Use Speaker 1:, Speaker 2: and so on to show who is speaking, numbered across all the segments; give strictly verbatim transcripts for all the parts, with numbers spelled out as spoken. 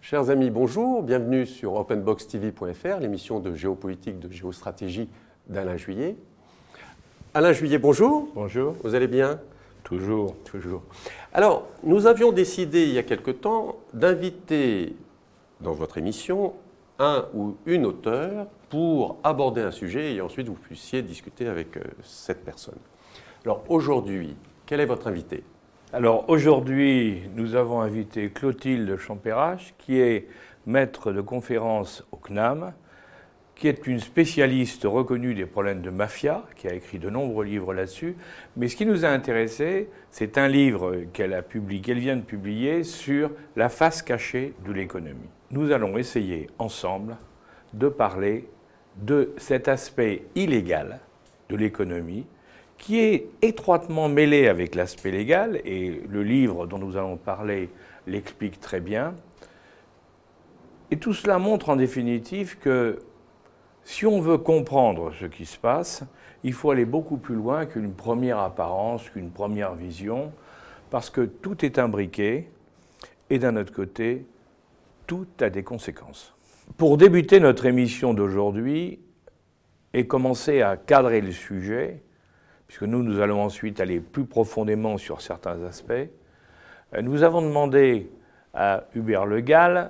Speaker 1: Chers amis, bonjour, bienvenue sur open box t v point f r, l'émission de géopolitique, de géostratégie d'Alain Juillet. Alain Juillet, bonjour.
Speaker 2: Bonjour.
Speaker 1: Vous allez bien?
Speaker 2: Toujours.
Speaker 1: Toujours. Alors, nous avions décidé il y a quelque temps d'inviter dans votre émission un ou une auteure pour aborder un sujet et ensuite vous puissiez discuter avec euh, cette personne. Alors aujourd'hui, quel est votre invité?
Speaker 2: Alors aujourd'hui, nous avons invité Clotilde Champérache, qui est maître de conférence au C N A M, qui est une spécialiste reconnue des problèmes de mafia, qui a écrit de nombreux livres là-dessus. Mais ce qui nous a intéressé, c'est un livre qu'elle a publié, qu'elle vient de publier sur la face cachée de l'économie. Nous allons essayer ensemble de parler de cet aspect illégal de l'économie, qui est étroitement mêlé avec l'aspect légal, et le livre dont nous allons parler l'explique très bien. Et tout cela montre en définitive que si on veut comprendre ce qui se passe, il faut aller beaucoup plus loin qu'une première apparence, qu'une première vision, parce que tout est imbriqué, et d'un autre côté, tout a des conséquences. Pour débuter notre émission d'aujourd'hui et commencer à cadrer le sujet, puisque nous, nous allons ensuite aller plus profondément sur certains aspects, nous avons demandé à Hubert Le Gall,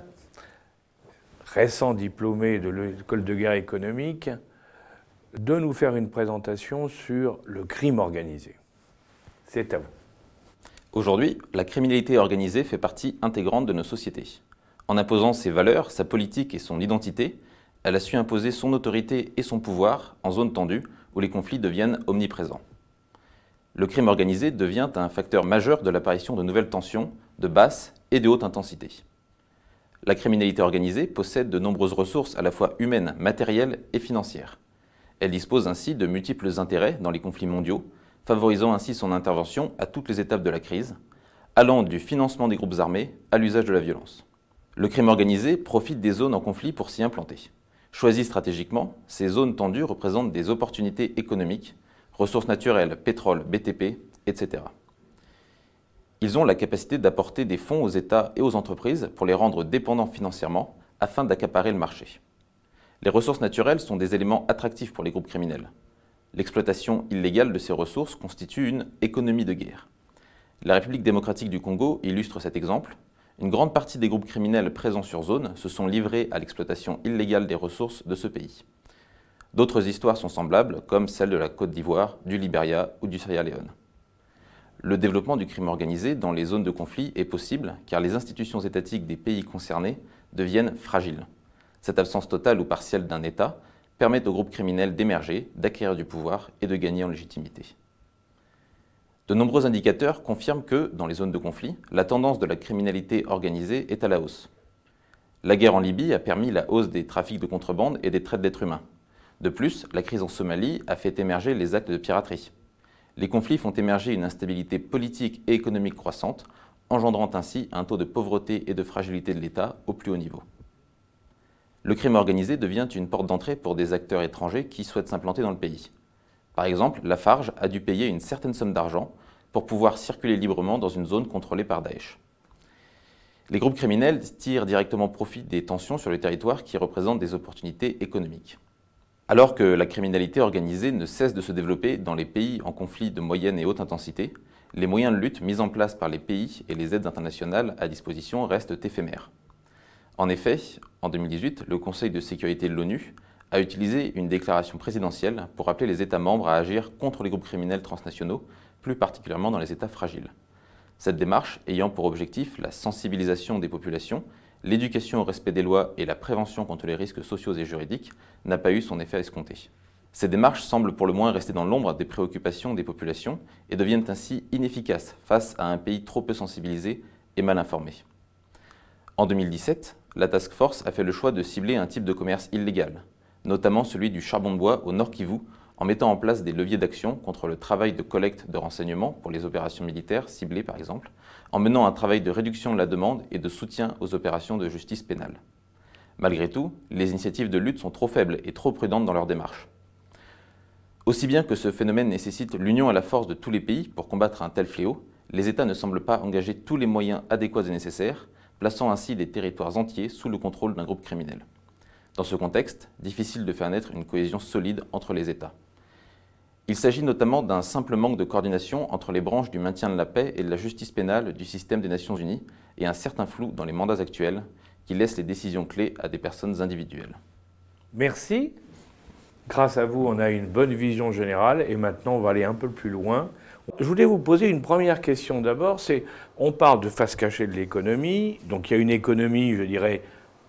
Speaker 2: récent diplômé de l'école de guerre économique, de nous faire une présentation sur le crime organisé. C'est à vous.
Speaker 3: Aujourd'hui, la criminalité organisée fait partie intégrante de nos sociétés. En imposant ses valeurs, sa politique et son identité, elle a su imposer son autorité et son pouvoir en zone tendue où les conflits deviennent omniprésents. Le crime organisé devient un facteur majeur de l'apparition de nouvelles tensions de basse et de haute intensité. La criminalité organisée possède de nombreuses ressources à la fois humaines, matérielles et financières. Elle dispose ainsi de multiples intérêts dans les conflits mondiaux, favorisant ainsi son intervention à toutes les étapes de la crise, allant du financement des groupes armés à l'usage de la violence. Le crime organisé profite des zones en conflit pour s'y implanter. Choisies stratégiquement, ces zones tendues représentent des opportunités économiques, ressources naturelles, pétrole, B T P, et cetera. Ils ont la capacité d'apporter des fonds aux États et aux entreprises pour les rendre dépendants financièrement afin d'accaparer le marché. Les ressources naturelles sont des éléments attractifs pour les groupes criminels. L'exploitation illégale de ces ressources constitue une économie de guerre. La République démocratique du Congo illustre cet exemple. Une grande partie des groupes criminels présents sur zone se sont livrés à l'exploitation illégale des ressources de ce pays. D'autres histoires sont semblables, comme celle de la Côte d'Ivoire, du Libéria ou du Sierra Leone. Le développement du crime organisé dans les zones de conflit est possible car les institutions étatiques des pays concernés deviennent fragiles. Cette absence totale ou partielle d'un État permet aux groupes criminels d'émerger, d'acquérir du pouvoir et de gagner en légitimité. De nombreux indicateurs confirment que, dans les zones de conflit, la tendance de la criminalité organisée est à la hausse. La guerre en Libye a permis la hausse des trafics de contrebande et des traites d'êtres humains. De plus, la crise en Somalie a fait émerger les actes de piraterie. Les conflits font émerger une instabilité politique et économique croissante, engendrant ainsi un taux de pauvreté et de fragilité de l'État au plus haut niveau. Le crime organisé devient une porte d'entrée pour des acteurs étrangers qui souhaitent s'implanter dans le pays. Par exemple, Lafarge a dû payer une certaine somme d'argent pour pouvoir circuler librement dans une zone contrôlée par Daesh. Les groupes criminels tirent directement profit des tensions sur le territoire qui représentent des opportunités économiques. Alors que la criminalité organisée ne cesse de se développer dans les pays en conflit de moyenne et haute intensité, les moyens de lutte mis en place par les pays et les aides internationales à disposition restent éphémères. En effet, en deux mille dix-huit, le Conseil de sécurité de l'ONU a utilisé une déclaration présidentielle pour appeler les États membres à agir contre les groupes criminels transnationaux, plus particulièrement dans les États fragiles. Cette démarche ayant pour objectif la sensibilisation des populations, l'éducation au respect des lois et la prévention contre les risques sociaux et juridiques n'a pas eu son effet escompté. Ces démarches semblent pour le moins rester dans l'ombre des préoccupations des populations et deviennent ainsi inefficaces face à un pays trop peu sensibilisé et mal informé. En deux mille dix-sept, la Task Force a fait le choix de cibler un type de commerce illégal, notamment celui du charbon de bois au Nord Kivu, en mettant en place des leviers d'action contre le travail de collecte de renseignements pour les opérations militaires ciblées par exemple, en menant un travail de réduction de la demande et de soutien aux opérations de justice pénale. Malgré tout, les initiatives de lutte sont trop faibles et trop prudentes dans leur démarche. Aussi bien que ce phénomène nécessite l'union et la force de tous les pays pour combattre un tel fléau, les États ne semblent pas engager tous les moyens adéquats et nécessaires plaçant ainsi des territoires entiers sous le contrôle d'un groupe criminel. Dans ce contexte, difficile de faire naître une cohésion solide entre les États. Il s'agit notamment d'un simple manque de coordination entre les branches du maintien de la paix et de la justice pénale du système des Nations Unies et un certain flou dans les mandats actuels qui laissent les décisions clés à des personnes individuelles.
Speaker 2: Merci. Grâce à vous, on a une bonne vision générale et maintenant on va aller un peu plus loin. Je voulais vous poser une première question d'abord, c'est, on parle de face cachée de l'économie, donc il y a une économie, je dirais,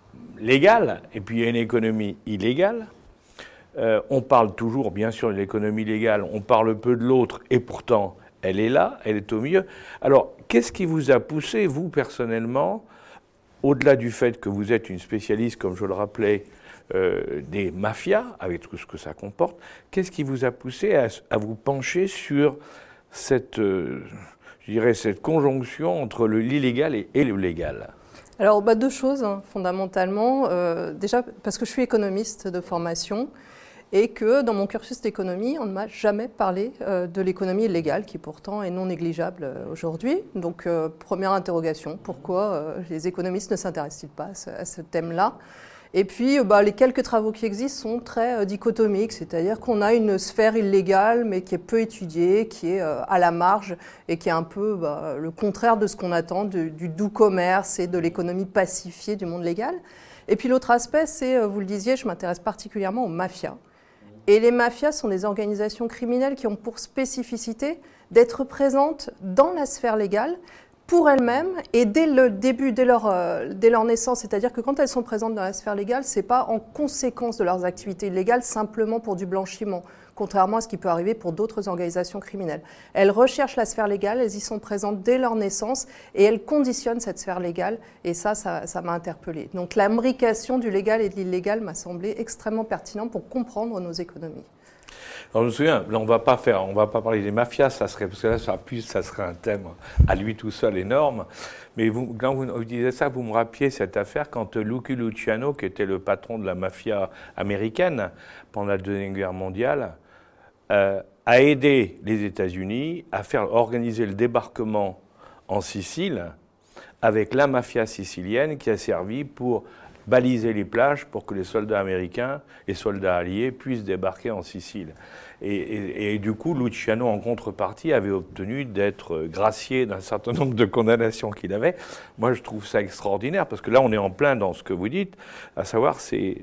Speaker 2: légale, et puis il y a une économie illégale. Euh, on parle toujours, bien sûr, de l'économie légale, on parle peu de l'autre, et pourtant, elle est là, elle est au milieu. Alors, qu'est-ce qui vous a poussé, vous, personnellement, au-delà du fait que vous êtes une spécialiste, comme je le rappelais, euh, des mafias, avec tout ce que ça comporte, qu'est-ce qui vous a poussé à, à vous pencher sur cette, euh, je dirais, cette conjonction entre l'illégal et, et le légal ?
Speaker 4: Alors, bah, deux choses, hein, fondamentalement. Euh, déjà, parce que je suis économiste de formation, et que dans mon cursus d'économie, on ne m'a jamais parlé euh, de l'économie illégale, qui pourtant est non négligeable euh, aujourd'hui. Donc, euh, première interrogation, pourquoi euh, les économistes ne s'intéressent-ils pas à ce, à ce thème-là ? Et puis, euh, bah, les quelques travaux qui existent sont très euh, dichotomiques, c'est-à-dire qu'on a une sphère illégale, mais qui est peu étudiée, qui est euh, à la marge, et qui est un peu bah, le contraire de ce qu'on attend du, du doux commerce et de l'économie pacifiée du monde légal. Et puis l'autre aspect, c'est, vous le disiez, je m'intéresse particulièrement aux mafias. Et les mafias sont des organisations criminelles qui ont pour spécificité d'être présentes dans la sphère légale pour elles-mêmes et dès le début, dès leur, euh, dès leur naissance. C'est-à-dire que quand elles sont présentes dans la sphère légale, ce n'est pas en conséquence de leurs activités illégales, simplement pour du blanchiment, contrairement à ce qui peut arriver pour d'autres organisations criminelles. Elles recherchent la sphère légale, elles y sont présentes dès leur naissance et elles conditionnent cette sphère légale. Et ça, ça, ça m'a interpellée. Donc l'imbrication du légal et de l'illégal m'a semblé extrêmement pertinent pour comprendre nos économies.
Speaker 2: Alors, je me souviens, là, on va pas faire, on va pas parler des mafias, ça serait, parce que là, ça, plus, ça serait un thème à lui tout seul énorme. Mais vous, quand vous, vous disiez ça, vous me rappeliez cette affaire quand Lucky Luciano, qui était le patron de la mafia américaine pendant la Deuxième Guerre mondiale, euh, a aidé les États-Unis à faire organiser le débarquement en Sicile avec la mafia sicilienne qui a servi pour baliser les plages pour que les soldats américains, les soldats alliés, puissent débarquer en Sicile. Et, et, et du coup, Luciano, en contrepartie, avait obtenu d'être gracié d'un certain nombre de condamnations qu'il avait. Moi, je trouve ça extraordinaire, parce que là, on est en plein dans ce que vous dites, à savoir, c'est,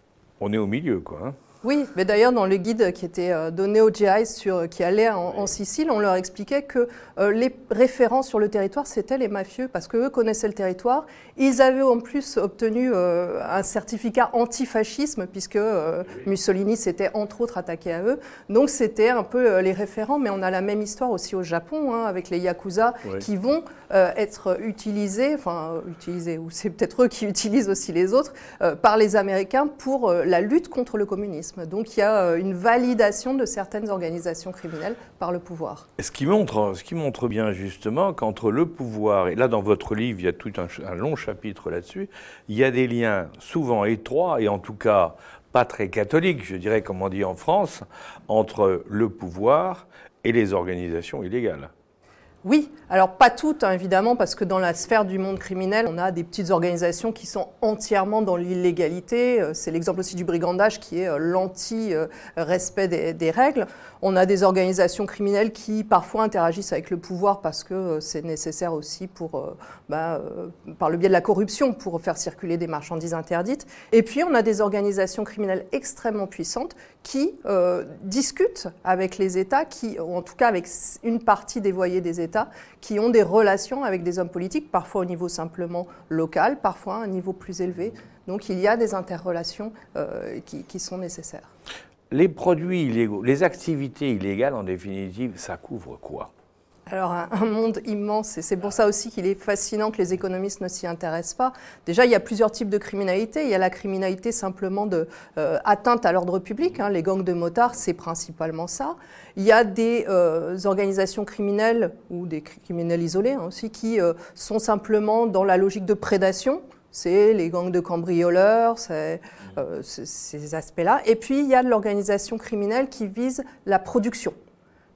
Speaker 2: on est au milieu, quoi. Hein.
Speaker 4: Oui, mais d'ailleurs, dans le guide qui était donné aux G I sur, qui allaient en, en Sicile, on leur expliquait que euh, les référents sur le territoire, c'était les mafieux, parce qu'eux connaissaient le territoire. Ils avaient en plus obtenu euh, un certificat antifascisme, puisque euh, Mussolini s'était entre autres attaqué à eux. Donc, c'était un peu euh, les référents, mais on a la même histoire aussi au Japon, hein, avec les Yakuza, oui. qui vont euh, être utilisés, enfin, euh, utilisés, ou c'est peut-être eux qui utilisent aussi les autres, euh, par les Américains pour euh, la lutte contre le communisme. Donc il y a une validation de certaines organisations criminelles par le pouvoir.
Speaker 2: Ce qui montre, ce qui montre bien justement qu'entre le pouvoir, et là dans votre livre il y a tout un, un long chapitre là-dessus, il y a des liens souvent étroits et en tout cas pas très catholiques, je dirais comme on dit en France, entre le pouvoir et les organisations illégales.
Speaker 4: Oui, alors pas toutes, hein, évidemment, parce que dans la sphère du monde criminel, on a des petites organisations qui sont entièrement dans l'illégalité. C'est l'exemple aussi du brigandage qui est l'anti-respect des, des règles. On a des organisations criminelles qui parfois interagissent avec le pouvoir parce que c'est nécessaire aussi pour, bah, par le biais de la corruption pour faire circuler des marchandises interdites. Et puis on a des organisations criminelles extrêmement puissantes qui euh, discutent avec les États, qui, ou en tout cas avec une partie des voyers des États, qui ont des relations avec des hommes politiques, parfois au niveau simplement local, parfois à un niveau plus élevé. Donc il y a des interrelations euh, qui, qui sont nécessaires.
Speaker 2: Les produits illégaux, les activités illégales, en définitive, ça couvre quoi ?
Speaker 4: Alors, un, un monde immense, et c'est pour ça aussi qu'il est fascinant que les économistes ne s'y intéressent pas. Déjà, il y a plusieurs types de criminalité. Il y a la criminalité simplement de euh, atteinte à l'ordre public. Hein. Les gangs de motards, c'est principalement ça. Il y a des euh, organisations criminelles, ou des criminels isolés hein, aussi, qui euh, sont simplement dans la logique de prédation. C'est les gangs de cambrioleurs, c'est, euh, c'est, ces aspects-là. Et puis, il y a de l'organisation criminelle qui vise la production.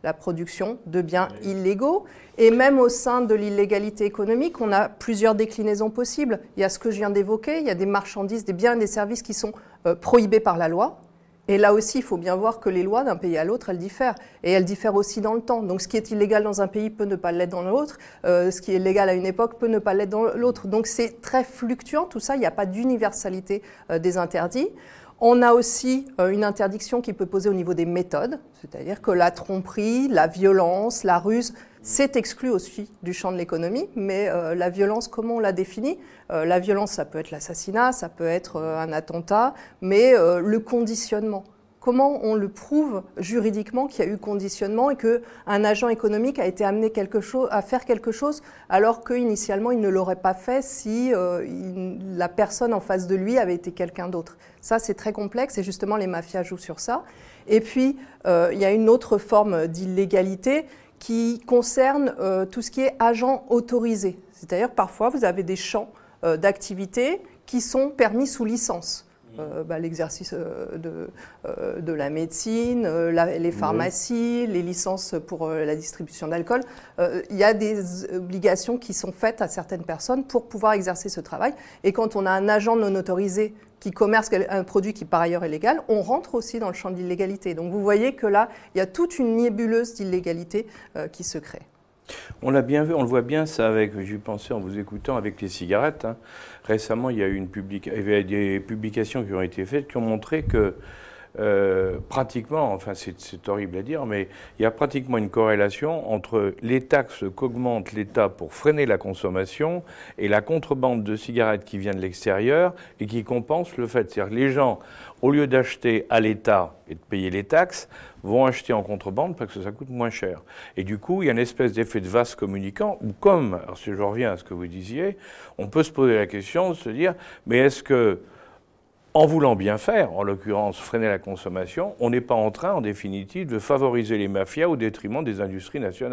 Speaker 4: la production de biens illégaux. Et même au sein de l'illégalité économique, on a plusieurs déclinaisons possibles. Il y a ce que je viens d'évoquer, il y a des marchandises, des biens et des services qui sont euh, prohibés par la loi. Et là aussi, il faut bien voir que les lois d'un pays à l'autre, elles diffèrent. Et elles diffèrent aussi dans le temps. Donc ce qui est illégal dans un pays peut ne pas l'être dans l'autre. Euh, ce qui est légal à une époque peut ne pas l'être dans l'autre. Donc c'est très fluctuant tout ça. Il n'y a pas d'universalité euh, des interdits. On a aussi euh, une interdiction qui peut poser au niveau des méthodes. C'est-à-dire que la tromperie, la violence, la ruse, c'est exclu aussi du champ de l'économie. Mais euh, la violence, comment on la définit ? euh, La violence, ça peut être l'assassinat, ça peut être euh, un attentat, mais euh, le conditionnement. Comment on le prouve juridiquement qu'il y a eu conditionnement et qu'un agent économique a été amené quelque chose, à faire quelque chose alors qu'initialement il ne l'aurait pas fait si euh, il, la personne en face de lui avait été quelqu'un d'autre. Ça, c'est très complexe et justement les mafias jouent sur ça. Et puis, euh, il y a une autre forme d'illégalité qui concerne euh, tout ce qui est agent autorisé. C'est-à-dire parfois vous avez des champs euh, d'activité qui sont permis sous licence. Euh, bah, l'exercice euh, de, euh, de la médecine, euh, la, les pharmacies, oui. les licences pour euh, la distribution d'alcool. Euh, il y a des obligations qui sont faites à certaines personnes pour pouvoir exercer ce travail. Et quand on a un agent non autorisé qui commerce un produit qui par ailleurs est légal, on rentre aussi dans le champ de l'illégalité. Donc vous voyez que là, il y a toute une nébuleuse d'illégalité euh, qui se crée.
Speaker 2: On l'a bien vu, on le voit bien ça avec, j'y pensais en vous écoutant, avec les cigarettes. Hein. Récemment, il y a eu une publica- il y a des publications qui ont été faites qui ont montré que euh, pratiquement, enfin c'est, c'est horrible à dire, mais il y a pratiquement une corrélation entre les taxes qu'augmente l'État pour freiner la consommation et la contrebande de cigarettes qui vient de l'extérieur et qui compense le fait. C'est-à-dire que les gens, au lieu d'acheter à l'État et de payer les taxes, vont acheter en contrebande parce que ça coûte moins cher. Et du coup, il y a une espèce d'effet de vase communicant où, comme, alors si je reviens à ce que vous disiez, on peut se poser la question de se dire, mais est-ce que, en voulant bien faire, en l'occurrence freiner la consommation, on n'est pas en train, en définitive, de favoriser les mafias au détriment des industries nationales ?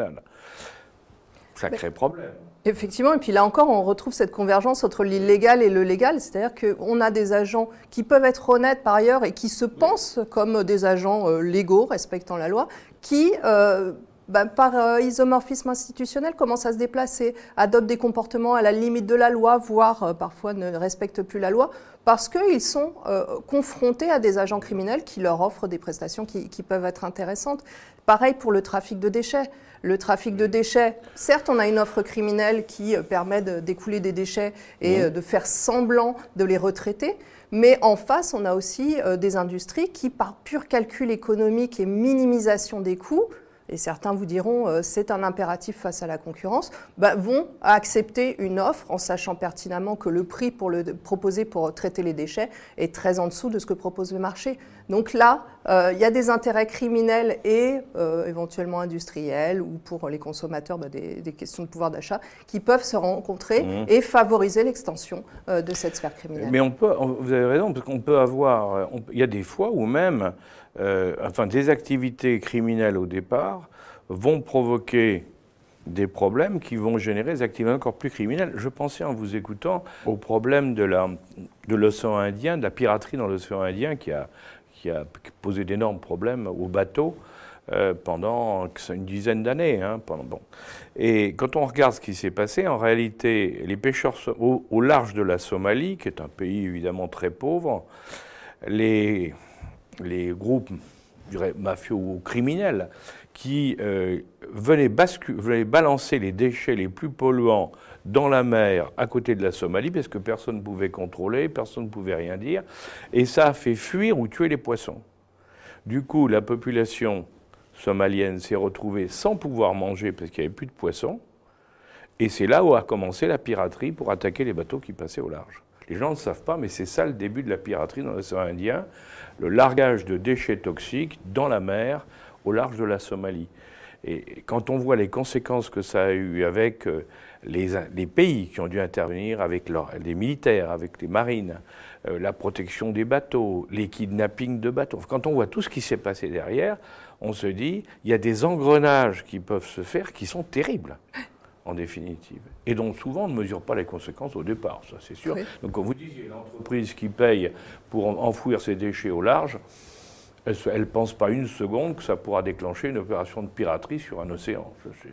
Speaker 2: Ça crée problème.
Speaker 4: Effectivement, et puis là encore, on retrouve cette convergence entre l'illégal et le légal, c'est-à-dire qu'on a des agents qui peuvent être honnêtes par ailleurs et qui se pensent comme des agents euh, légaux, respectant la loi, qui, euh, ben, par euh, isomorphisme institutionnel, commencent à se déplacer, adoptent des comportements à la limite de la loi, voire euh, parfois ne respectent plus la loi, parce qu'ils sont euh, confrontés à des agents criminels qui leur offrent des prestations qui, qui peuvent être intéressantes. Pareil pour le trafic de déchets. Le trafic de déchets, certes, on a une offre criminelle qui permet de, d'écouler des déchets et mmh. de faire semblant de les retraiter, mais en face, on a aussi euh, des industries qui, par pur calcul économique et minimisation des coûts, et certains vous diront euh, c'est un impératif face à la concurrence, bah, vont accepter une offre en sachant pertinemment que le prix pour le proposer pour traiter les déchets est très en dessous de ce que propose le marché. Donc là, euh, il y a des intérêts criminels et euh, éventuellement industriels ou pour les consommateurs, bah, des, des questions de pouvoir d'achat qui peuvent se rencontrer mmh. et favoriser l'extension euh, de cette sphère criminelle.
Speaker 2: Mais on peut, vous avez raison, parce qu'on peut avoir, on, il y a des fois où même Euh, enfin, des activités criminelles au départ vont provoquer des problèmes qui vont générer des activités encore plus criminelles. Je pensais en vous écoutant au problème de, la, de l'océan Indien, de la piraterie dans l'océan Indien qui a, qui a posé d'énormes problèmes aux bateaux euh, pendant une dizaine d'années. Hein, pendant, bon. Et quand on regarde ce qui s'est passé, en réalité, les pêcheurs au, au large de la Somalie, qui est un pays évidemment très pauvre, les... les groupes, je dirais, mafieux ou criminels, qui euh, venaient, bascu- venaient balancer les déchets les plus polluants dans la mer à côté de la Somalie, parce que personne ne pouvait contrôler, personne ne pouvait rien dire, et ça a fait fuir ou tuer les poissons. Du coup, la population somalienne s'est retrouvée sans pouvoir manger parce qu'il n'y avait plus de poissons, et c'est là où a commencé la piraterie pour attaquer les bateaux qui passaient au large. Les gens ne le savent pas, mais c'est ça le début de la piraterie dans l'océan Indien, le largage de déchets toxiques dans la mer au large de la Somalie. Et quand on voit les conséquences que ça a eu avec les, les pays qui ont dû intervenir, avec leur, les militaires, avec les marines, euh, la protection des bateaux, les kidnappings de bateaux, quand on voit tout ce qui s'est passé derrière, on se dit il y a des engrenages qui peuvent se faire qui sont terribles. En définitive, et dont souvent on ne mesure pas les conséquences au départ, ça c'est sûr. Oui. Donc quand vous disiez l'entreprise qui paye pour enfouir ses déchets au large, Elle ne pense pas une seconde que ça pourra déclencher une opération de piraterie sur un océan.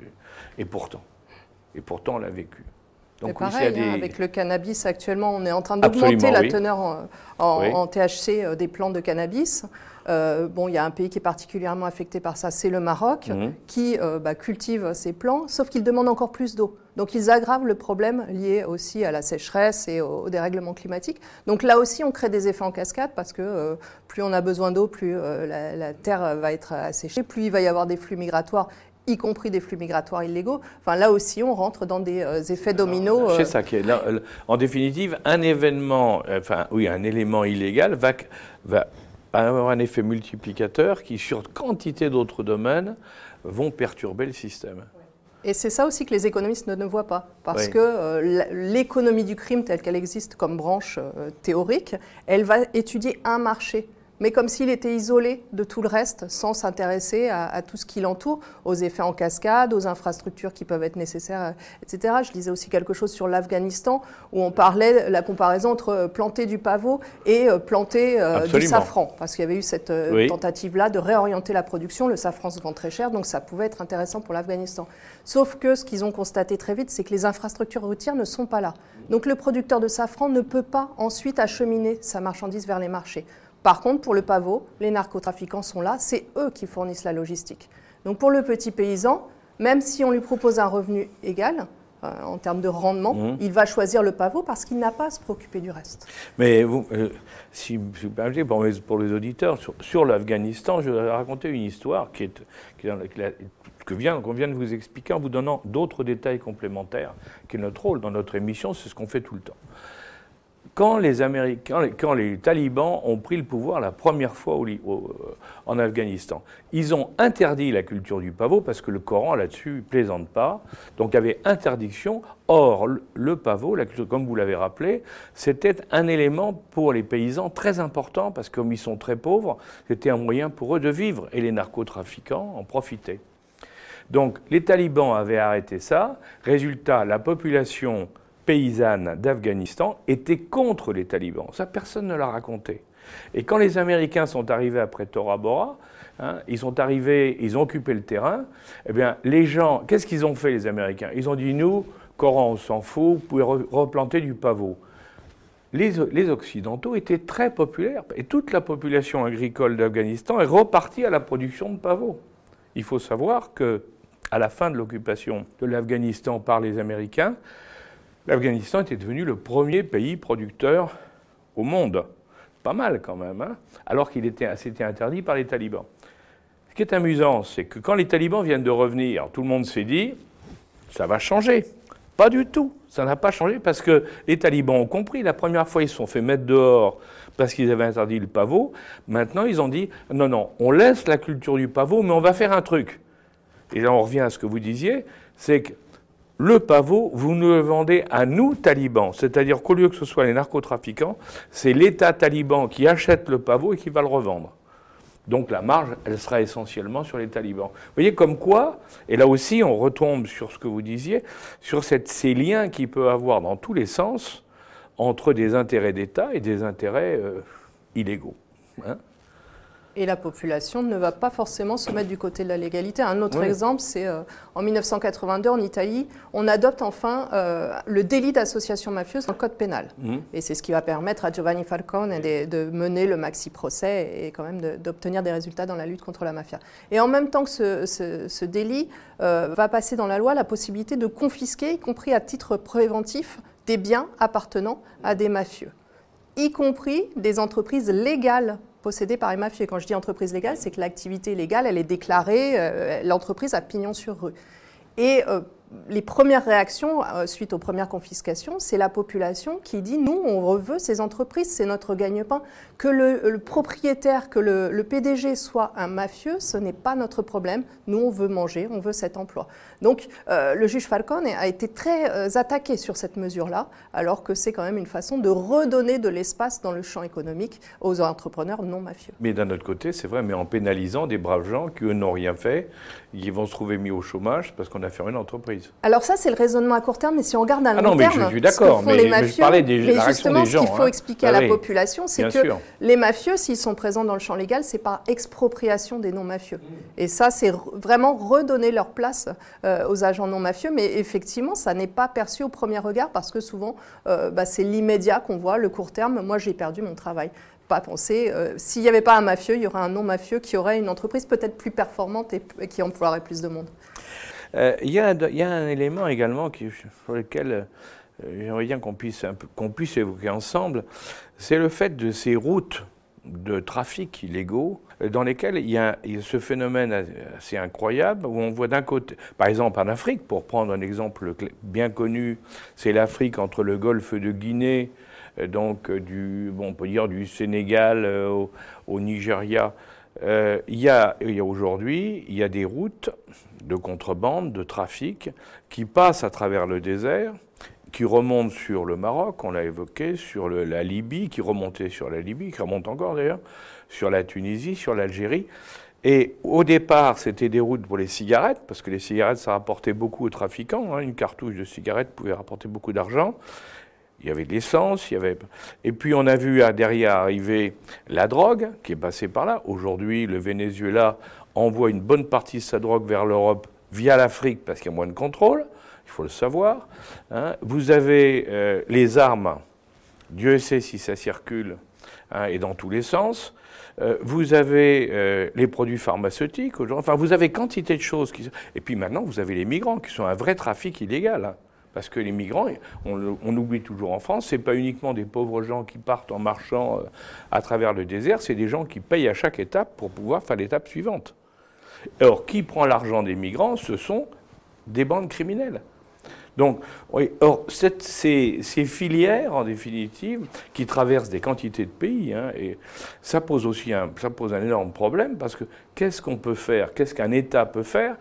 Speaker 2: Et pourtant, et pourtant, on l'a vécu.
Speaker 4: Donc, oui, pareil, des... hein, avec le cannabis actuellement, on est en train d'augmenter la oui. teneur en, en, oui. en T H C des plantes de cannabis. Euh, bon, il y a un pays qui est particulièrement affecté par ça, c'est le Maroc, mmh. qui euh, bah, cultive ces plants, sauf qu'il demande encore plus d'eau. Donc ils aggravent le problème lié aussi à la sécheresse et au, au dérèglement climatique. Donc là aussi, on crée des effets en cascade parce que euh, plus on a besoin d'eau, plus euh, la, la terre va être asséchée, plus il va y avoir des flux migratoires, y compris des flux migratoires illégaux. Enfin, là aussi, on rentre dans des euh, effets dominos.
Speaker 2: C'est euh... ça qui est là. En définitive, un événement, enfin oui, un élément illégal va, va avoir un effet multiplicateur qui, sur quantité d'autres domaines, vont perturber le système.
Speaker 4: Et c'est ça aussi que les économistes ne, ne voient pas, parce oui. que euh, l'économie du crime telle qu'elle existe comme branche euh, théorique, elle va étudier un marché, mais comme s'il était isolé de tout le reste, sans s'intéresser à, à tout ce qui l'entoure, aux effets en cascade, aux infrastructures qui peuvent être nécessaires, et cetera. Je lisais aussi quelque chose sur l'Afghanistan, où on parlait de la comparaison entre planter du pavot et planter euh, du safran, parce qu'il y avait eu cette euh, oui. tentative-là de réorienter la production. Le safran se vend très cher, donc ça pouvait être intéressant pour l'Afghanistan. Sauf que ce qu'ils ont constaté très vite, c'est que les infrastructures routières ne sont pas là. Donc le producteur de safran ne peut pas ensuite acheminer sa marchandise vers les marchés. Par contre, pour le pavot, les narcotrafiquants sont là, c'est eux qui fournissent la logistique. Donc pour le petit paysan, même si on lui propose un revenu égal, euh, en termes de rendement, mmh. il va choisir le pavot parce qu'il n'a pas à se préoccuper du reste.
Speaker 2: Mais vous, euh, si vous permettez, pour, pour les auditeurs, sur, sur l'Afghanistan, je vais raconter une histoire qui est, qui est dans la, qui la, que vient, qu'on vient de vous expliquer en vous donnant d'autres détails complémentaires, qui est notre rôle dans notre émission, c'est ce qu'on fait tout le temps. Quand les Américains, quand les talibans ont pris le pouvoir la première fois au, au, en Afghanistan, ils ont interdit la culture du pavot parce que le Coran là-dessus ne plaisante pas. Donc il y avait interdiction. Or, le, le pavot, la culture, comme vous l'avez rappelé, c'était un élément pour les paysans très important parce que comme ils sont très pauvres, c'était un moyen pour eux de vivre et les narcotrafiquants en profitaient. Donc les talibans avaient arrêté ça. Résultat, la population paysanne d'Afghanistan était contre les talibans. Ça, personne ne l'a raconté. Et quand les Américains sont arrivés après Tora Bora, hein, ils sont arrivés, ils ont occupé le terrain, eh bien, les gens, qu'est-ce qu'ils ont fait, les Américains? Ils ont dit, nous, Coran, on s'en fout, vous pouvez re- replanter du pavot. Les, les Occidentaux étaient très populaires, et toute la population agricole d'Afghanistan est repartie à la production de pavot. Il faut savoir qu'à la fin de l'occupation de l'Afghanistan par les Américains, l'Afghanistan était devenu le premier pays producteur au monde. Pas mal quand même, hein, alors qu'il était, c'était interdit par les talibans. Ce qui est amusant, c'est que quand les talibans viennent de revenir, tout le monde s'est dit « ça va changer ». Pas du tout, ça n'a pas changé parce que les talibans ont compris. La première fois, ils se sont fait mettre dehors parce qu'ils avaient interdit le pavot. Maintenant, ils ont dit « non, non, on laisse la culture du pavot, mais on va faire un truc ». Et là, on revient à ce que vous disiez, c'est que le pavot, vous nous le vendez à nous, talibans. C'est-à-dire qu'au lieu que ce soit les narcotrafiquants, c'est l'État taliban qui achète le pavot et qui va le revendre. Donc la marge, elle sera essentiellement sur les talibans. Vous voyez comme quoi, et là aussi on retombe sur ce que vous disiez, sur cette, ces liens qu'il peut avoir dans tous les sens entre des intérêts d'État et des intérêts euh, illégaux. Hein ?
Speaker 4: Et la population ne va pas forcément se mettre du côté de la légalité. Un autre oui. exemple, c'est euh, en mille neuf cent quatre-vingt-deux, en Italie, on adopte enfin euh, le délit d'association mafieuse dans le code pénal. Mmh. Et c'est ce qui va permettre à Giovanni Falcone de, de mener le maxi-procès et quand même de, d'obtenir des résultats dans la lutte contre la mafia. Et en même temps que ce, ce, ce délit, euh, va passer dans la loi la possibilité de confisquer, y compris à titre préventif, des biens appartenant à des mafieux, y compris des entreprises légales possédée par les mafieux. Et quand je dis entreprise légale, c'est que l'activité légale, elle est déclarée, euh, l'entreprise a pignon sur rue. Et euh, les premières réactions, euh, suite aux premières confiscations, c'est la population qui dit « nous, on veut ces entreprises, c'est notre gagne-pain ». Que le, le propriétaire, que le, le P D G soit un mafieux, ce n'est pas notre problème. Nous, on veut manger, on veut cet emploi. Donc, euh, le juge Falcone a été très euh, attaqué sur cette mesure-là, alors que c'est quand même une façon de redonner de l'espace dans le champ économique aux entrepreneurs non mafieux.
Speaker 2: Mais d'un autre côté, c'est vrai, mais en pénalisant des braves gens qui, eux, n'ont rien fait, qui vont se trouver mis au chômage parce qu'on a fermé une entreprise. entreprises.
Speaker 4: Alors ça, c'est le raisonnement à court terme, mais si on regarde à long
Speaker 2: ah non,
Speaker 4: terme,
Speaker 2: mais je suis d'accord,
Speaker 4: mais,
Speaker 2: mais,
Speaker 4: mafieux,
Speaker 2: mais je parlais des,
Speaker 4: mais
Speaker 2: la réaction des gens.
Speaker 4: Justement, ce qu'il faut
Speaker 2: hein.
Speaker 4: expliquer
Speaker 2: ah,
Speaker 4: à la
Speaker 2: oui,
Speaker 4: population, c'est que
Speaker 2: sûr.
Speaker 4: les mafieux, s'ils sont présents dans le champ légal, c'est par expropriation des non-mafieux. Et ça, c'est vraiment redonner leur place euh, aux agents non-mafieux, mais effectivement, ça n'est pas perçu au premier regard, parce que souvent, euh, bah, c'est l'immédiat qu'on voit, le court terme. Moi, j'ai perdu mon travail. Pas penser, euh, s'il n'y avait pas un mafieux, il y aurait un non-mafieux qui aurait une entreprise peut-être plus performante et, et qui emploierait plus de monde.
Speaker 2: Il euh, y, y a un élément également qui, sur lequel euh, j'aimerais bien qu'on puisse, un peu, qu'on puisse évoquer ensemble, c'est le fait de ces routes de trafic illégaux dans lesquelles il y, a, il y a ce phénomène assez incroyable où on voit d'un côté, par exemple en Afrique, pour prendre un exemple bien connu, c'est l'Afrique entre le golfe de Guinée, donc du, bon, on peut dire du Sénégal euh, au, au Nigeria. Euh, il y a, il y a aujourd'hui, il y a des routes de contrebande, de trafic, qui passent à travers le désert, qui remontent sur le Maroc, on l'a évoqué, sur le, la Libye, qui remontaient sur la Libye, qui remontent encore d'ailleurs, sur la Tunisie, sur l'Algérie. Et au départ, c'était des routes pour les cigarettes, parce que les cigarettes, ça rapportait beaucoup aux trafiquants. Hein, une cartouche de cigarette pouvait rapporter beaucoup d'argent. Il y avait de l'essence, il y avait... Et puis on a vu derrière arriver la drogue qui est passée par là. Aujourd'hui, le Venezuela envoie une bonne partie de sa drogue vers l'Europe via l'Afrique parce qu'il y a moins de contrôle, il faut le savoir. Hein. Vous avez euh, les armes, Dieu sait si ça circule, hein, et dans tous les sens. Euh, vous avez euh, les produits pharmaceutiques, enfin vous avez quantité de choses. Qui... Et puis maintenant, vous avez les migrants qui sont un vrai trafic illégal. Hein. Parce que les migrants, on, on oublie toujours en France, ce n'est pas uniquement des pauvres gens qui partent en marchant à travers le désert, c'est des gens qui payent à chaque étape pour pouvoir faire l'étape suivante. Or, qui prend l'argent des migrants? Ce sont des bandes criminelles. Donc, oui, or, cette, ces, ces filières, en définitive, qui traversent des quantités de pays, hein, et ça pose aussi un, ça pose un énorme problème, parce que qu'est-ce qu'on peut faire? Qu'est-ce qu'un État peut faire?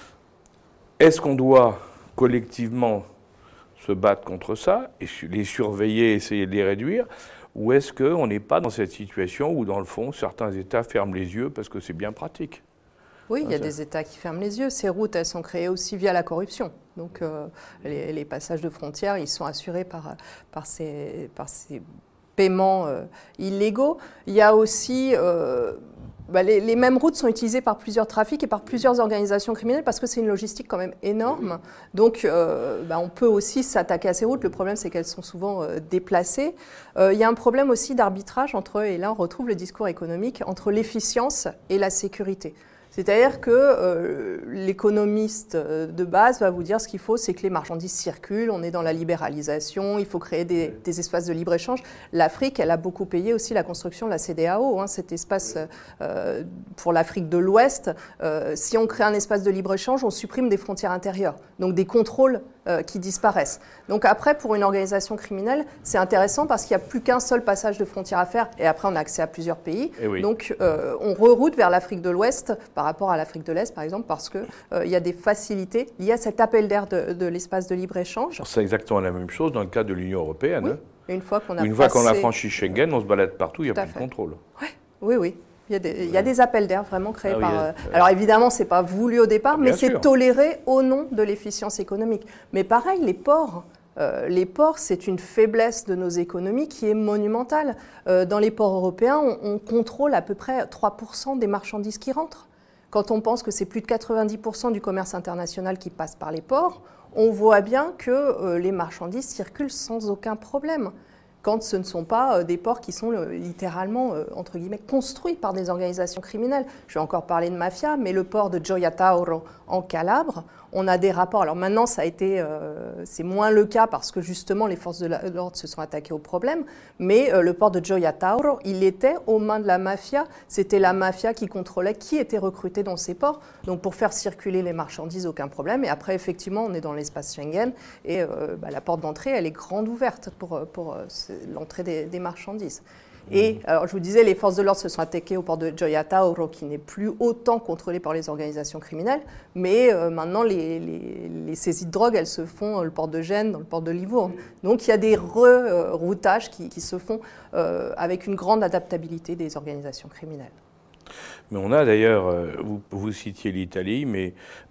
Speaker 2: Est-ce qu'on doit collectivement se battre contre ça, et les surveiller, essayer de les réduire, ou est-ce qu'on n'est pas dans cette situation où, dans le fond, certains États ferment les yeux parce que c'est bien pratique?
Speaker 4: Oui, il y a des États qui ferment les yeux. Ces routes, elles sont créées aussi via la corruption. Donc, euh, les, les passages de frontières, ils sont assurés par, par, ces, par ces paiements euh, illégaux. Il y a aussi... Euh, Bah, les, les mêmes routes sont utilisées par plusieurs trafics et par plusieurs organisations criminelles parce que c'est une logistique quand même énorme. Donc, euh, bah, on peut aussi s'attaquer à ces routes. Le problème, c'est qu'elles sont souvent euh, déplacées. Euh, il y a un problème aussi d'arbitrage entre, et là on retrouve le discours économique, entre l'efficience et la sécurité. C'est-à-dire que euh, l'économiste de base va vous dire ce qu'il faut, c'est que les marchandises circulent, on est dans la libéralisation, il faut créer des, des espaces de libre-échange. L'Afrique, elle a beaucoup payé aussi la construction de la C E D E A O, hein, cet espace euh, pour l'Afrique de l'Ouest. Euh, si on crée un espace de libre-échange, on supprime des frontières intérieures, donc des contrôles euh, qui disparaissent. Donc après, pour une organisation criminelle, c'est intéressant parce qu'il n'y a plus qu'un seul passage de frontière à faire, et après on a accès à plusieurs pays. Oui. Donc euh, on reroute vers l'Afrique de l'Ouest par rapport à l'Afrique de l'Est, par exemple, parce qu'il euh, y a des facilités liées à cet appel d'air de, de l'espace de libre-échange.
Speaker 2: C'est exactement la même chose dans le cas de l'Union européenne.
Speaker 4: Oui.
Speaker 2: Hein.
Speaker 4: Une fois qu'on a,
Speaker 2: Une fois
Speaker 4: passé...
Speaker 2: qu'on a franchi Schengen, on se balade partout, il n'y a plus de contrôle.
Speaker 4: Ouais. Oui, oui. Il y, a des, il y a des appels d'air vraiment créés ah oui, par... Euh,
Speaker 2: euh,
Speaker 4: alors évidemment, ce n'est pas voulu au départ, mais c'est
Speaker 2: sûr.
Speaker 4: toléré au nom de l'efficience économique. Mais pareil, les ports... Euh, les ports, c'est une faiblesse de nos économies qui est monumentale. Euh, dans les ports européens, on, on contrôle à peu près trois pour cent des marchandises qui rentrent. Quand on pense que c'est plus de quatre-vingt-dix pour cent du commerce international qui passe par les ports, on voit bien que euh, les marchandises circulent sans aucun problème. Quand ce ne sont pas euh, des ports qui sont euh, littéralement, euh, entre guillemets, construits par des organisations criminelles. Je vais encore parler de mafia, mais le port de Gioia Tauro en Calabre, on a des rapports. Alors maintenant, ça a été, euh, c'est moins le cas parce que justement les forces de l'ordre se sont attaquées au problème. Mais euh, le port de Gioia Tauro, il était aux mains de la mafia. C'était la mafia qui contrôlait qui était recruté dans ces ports. Donc pour faire circuler les marchandises, aucun problème. Et après, effectivement, on est dans l'espace Schengen et euh, bah, la porte d'entrée, elle est grande ouverte pour, pour euh, l'entrée des, des marchandises. Et alors, je vous disais, les forces de l'ordre se sont attaquées au port de Gioia Tauro, qui n'est plus autant contrôlé par les organisations criminelles. Mais euh, maintenant, les, les, les saisies de drogue, elles se font dans le port de Gênes, dans le port de Livourne. Donc, il y a des reroutages qui, qui se font euh, avec une grande adaptabilité des organisations criminelles.
Speaker 2: Mais on a d'ailleurs, euh, vous, vous citiez l'Italie, mais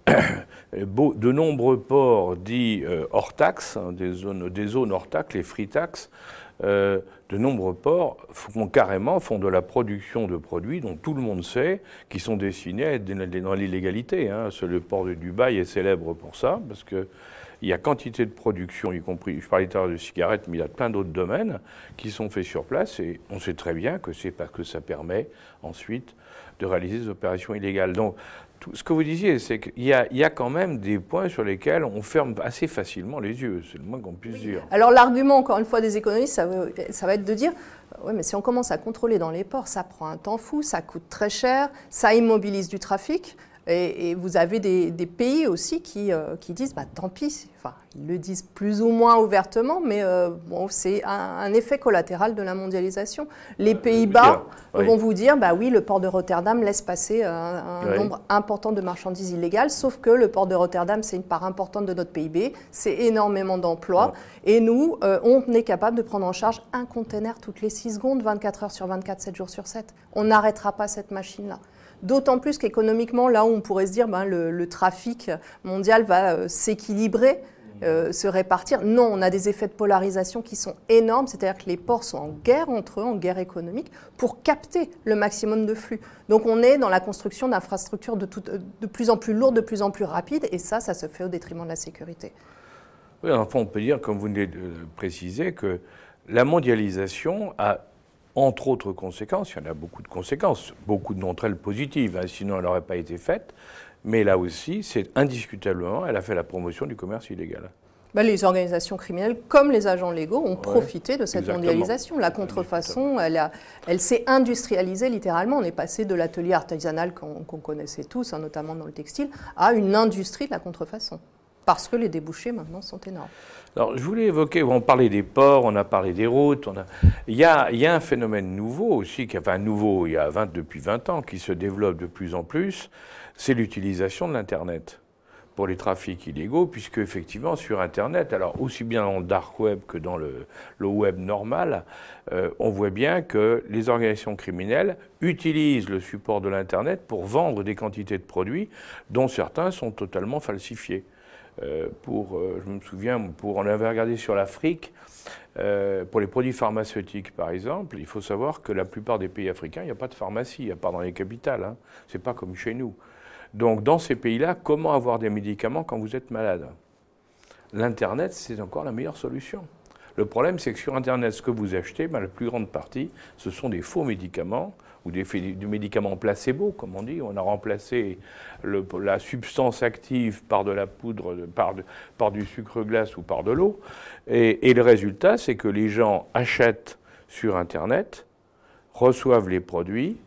Speaker 2: de nombreux ports dits euh, hors taxe, hein, des, zones, des zones hors taxe, les free tax, euh, de nombreux ports font carrément font de la production de produits dont tout le monde sait qu'ils sont destinés à être dans l'illégalité. Hein. Le port de Dubaï est célèbre pour ça, parce que il y a quantité de production, y compris, je parlais tout à l'heure de cigarettes, mais il y a plein d'autres domaines qui sont faits sur place, et on sait très bien que c'est parce que ça permet ensuite de réaliser des opérations illégales. Donc, tout ce que vous disiez, c'est qu'il y a, il y a quand même des points sur lesquels on ferme assez facilement les yeux, c'est le moins qu'on puisse dire.
Speaker 4: Alors l'argument, encore une fois, des économistes, ça va, ça va être de dire, oui, mais si on commence à contrôler dans les ports, ça prend un temps fou, ça coûte très cher, ça immobilise du trafic. Et, et vous avez des, des pays aussi qui, euh, qui disent, bah, tant pis, enfin, ils le disent plus ou moins ouvertement, mais euh, bon, c'est un, un effet collatéral de la mondialisation. Les euh, Pays-Bas oui. vont vous dire, bah oui, le port de Rotterdam laisse passer un, un oui. nombre important de marchandises illégales, sauf que le port de Rotterdam, c'est une part importante de notre P I B, c'est énormément d'emplois, oui. et nous, euh, on est capable de prendre en charge un container toutes les six secondes, vingt-quatre heures sur vingt-quatre, sept jours sur sept. On n'arrêtera pas cette machine-là. D'autant plus qu'économiquement, là où on pourrait se dire ben, le, le trafic mondial va euh, s'équilibrer, euh, se répartir, non, on a des effets de polarisation qui sont énormes, c'est-à-dire que les ports sont en guerre entre eux, en guerre économique, pour capter le maximum de flux. Donc on est dans la construction d'infrastructures de, tout, de plus en plus lourdes, de plus en plus rapides, et ça, ça se fait au détriment de la sécurité.
Speaker 2: Oui, enfin, on peut dire, comme vous venez de préciser, que la mondialisation a entre autres conséquences, il y en a beaucoup de conséquences, beaucoup d'entre elles positives, hein, sinon elle n'aurait pas été faite, mais là aussi, c'est indiscutablement, elle a fait la promotion du commerce illégal.
Speaker 4: Ben, les organisations criminelles, comme les agents légaux, ont ouais, profité de cette exactement. mondialisation. La contrefaçon, elle, a, elle s'est industrialisée littéralement. On est passé de l'atelier artisanal qu'on, qu'on connaissait tous, hein, notamment dans le textile, à une industrie de la contrefaçon. Parce que les débouchés, maintenant, sont énormes.
Speaker 2: Alors, je voulais évoquer, on parlait des ports, on a parlé des routes. On a, il, y a, il y a un phénomène nouveau aussi, enfin nouveau, il y a vingt, depuis vingt ans, qui se développe de plus en plus, c'est l'utilisation de l'Internet pour les trafics illégaux, puisque effectivement, sur Internet, alors aussi bien dans le dark web que dans le, le web normal, euh, on voit bien que les organisations criminelles utilisent le support de l'Internet pour vendre des quantités de produits dont certains sont totalement falsifiés. Euh, pour, euh, je me souviens, pour, on avait regardé sur l'Afrique, euh, pour les produits pharmaceutiques par exemple, il faut savoir que la plupart des pays africains, il n'y a pas de pharmacie, à part dans les capitales, hein. C'est pas comme chez nous. Donc dans ces pays-là, comment avoir des médicaments quand vous êtes malade ? L'Internet, c'est encore la meilleure solution. Le problème, c'est que sur Internet, ce que vous achetez, ben, la plus grande partie, ce sont des faux médicaments, ou des, des médicaments placebo, comme on dit. On a remplacé le, la substance active par de la poudre, par, de, par du sucre glace ou par de l'eau. Et, et le résultat, c'est que les gens achètent sur Internet, reçoivent les produits,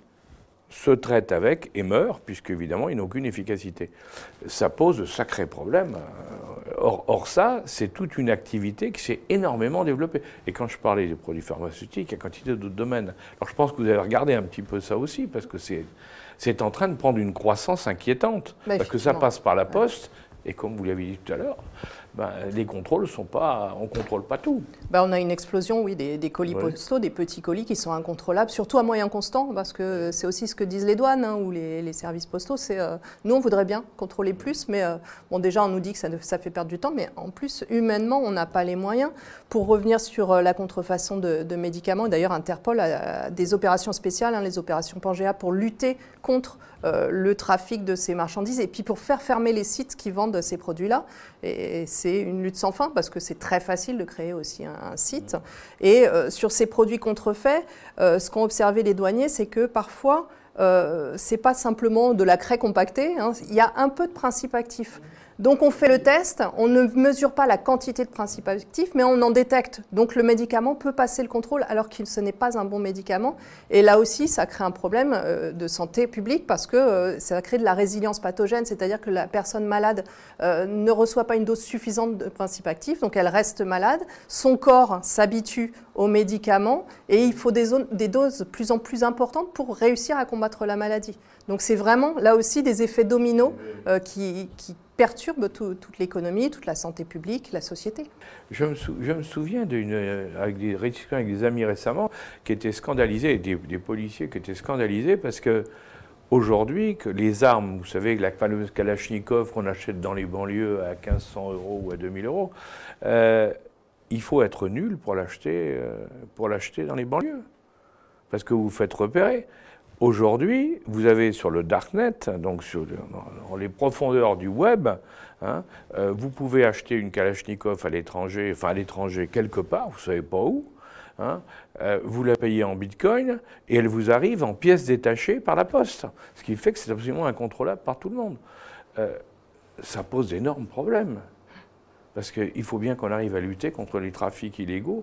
Speaker 2: se traitent avec et meurent, puisqu'évidemment, ils n'ont aucune efficacité. Ça pose de sacrés problèmes. Or, or ça, c'est toute une activité qui s'est énormément développée. Et quand je parlais des produits pharmaceutiques, il y a quantité d'autres domaines. Alors je pense que vous avez regardé un petit peu ça aussi, parce que c'est, c'est en train de prendre une croissance inquiétante. Mais parce que ça passe par la poste, et comme vous l'avez dit tout à l'heure, ben, les contrôles sont pas, on ne contrôle pas tout.
Speaker 4: Ben, on a une explosion, oui, des, des colis oui. postaux, des petits colis qui sont incontrôlables, surtout à moyen constant, parce que c'est aussi ce que disent les douanes hein, ou les, les services postaux. C'est, euh, nous, on voudrait bien contrôler plus, mais euh, bon, déjà, on nous dit que ça, ça fait perdre du temps, mais en plus, humainement, on n'a pas les moyens. Pour revenir sur euh, la contrefaçon de, de médicaments, d'ailleurs, Interpol a des opérations spéciales, hein, les opérations Pangea, pour lutter contre euh, le trafic de ces marchandises et puis pour faire fermer les sites qui vendent ces produits-là. Et c'est une lutte sans fin parce que c'est très facile de créer aussi un, un site. Et euh, sur ces produits contrefaits, euh, ce qu'ont observé les douaniers, c'est que parfois, euh, ce n'est pas simplement de la craie compactée, hein, il y a un peu de principe actif. Donc on fait le test, on ne mesure pas la quantité de principes actifs, mais on en détecte. Donc le médicament peut passer le contrôle alors que ce n'est pas un bon médicament. Et là aussi, ça crée un problème de santé publique parce que ça crée de la résilience pathogène, c'est-à-dire que la personne malade ne reçoit pas une dose suffisante de principes actifs, donc elle reste malade, son corps s'habitue aux médicaments et il faut des, zones, des doses de plus en plus importantes pour réussir à combattre la maladie. Donc c'est vraiment là aussi des effets dominos euh, qui, qui perturbe tout, toute l'économie, toute la santé publique, la société.
Speaker 2: Je me, sou, je me souviens d'une, avec des discussions avec des amis récemment qui étaient scandalisés, des, des policiers qui étaient scandalisés parce que aujourd'hui que les armes, vous savez, la fameuse Kalachnikov qu'on achète dans les banlieues à quinze cents euros ou à deux mille euros, euh, il faut être nul pour l'acheter euh, pour l'acheter dans les banlieues, parce que vous vous faites repérer. Aujourd'hui, vous avez sur le Darknet, donc sur, dans les profondeurs du web, hein, euh, vous pouvez acheter une Kalachnikov à l'étranger, enfin à l'étranger quelque part, vous ne savez pas où, hein, euh, vous la payez en bitcoin et elle vous arrive en pièces détachées par la poste, ce qui fait que c'est absolument incontrôlable par tout le monde. Euh, ça pose d'énormes problèmes, parce qu'il faut bien qu'on arrive à lutter contre les trafics illégaux.